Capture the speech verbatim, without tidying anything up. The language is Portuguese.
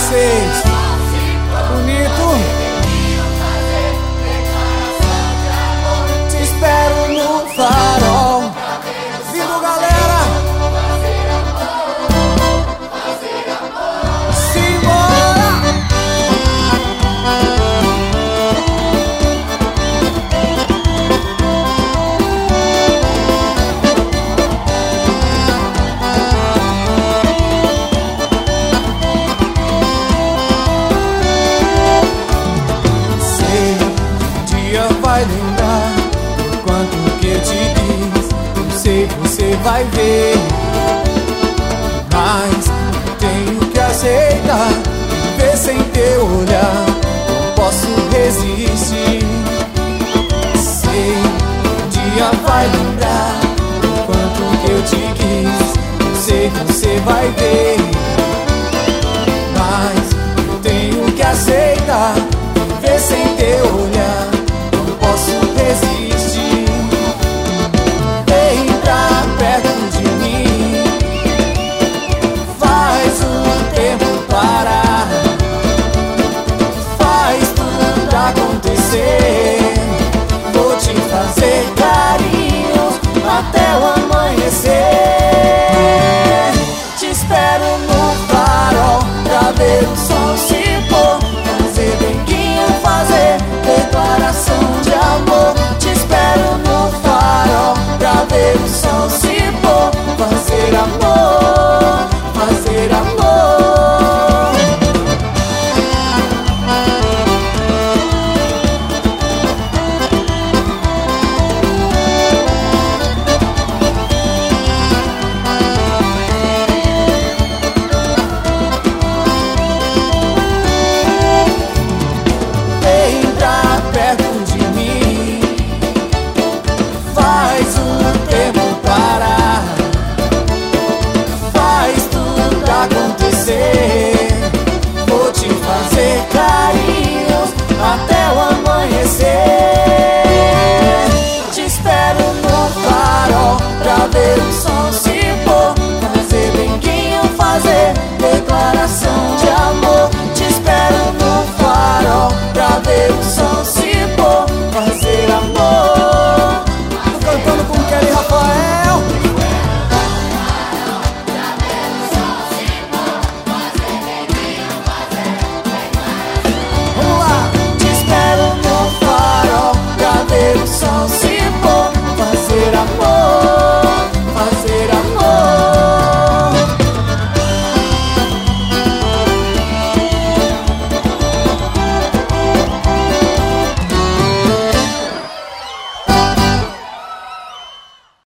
vocês. Bonito. Te espero no farol. Lindo, galera. Vai lembrar do quanto que eu te quis. Eu sei que você vai ver, mas tenho que aceitar. Ver sem teu olhar, não posso resistir. Sei, um dia vai lembrar do quanto que eu te quis. Eu sei que você vai ver, mas tenho que aceitar. Ver sem teu olhar, posso resistir. Vem pra perto de mim, faz o tempo parar, faz tudo acontecer. Vou te fazer carinhos até o amanhecer. Te espero no farol pra ver o sol se pôr, fazer bequinho, fazer declaração de amor. Te espero no farol pra ver o sol se pôr, fazer amor.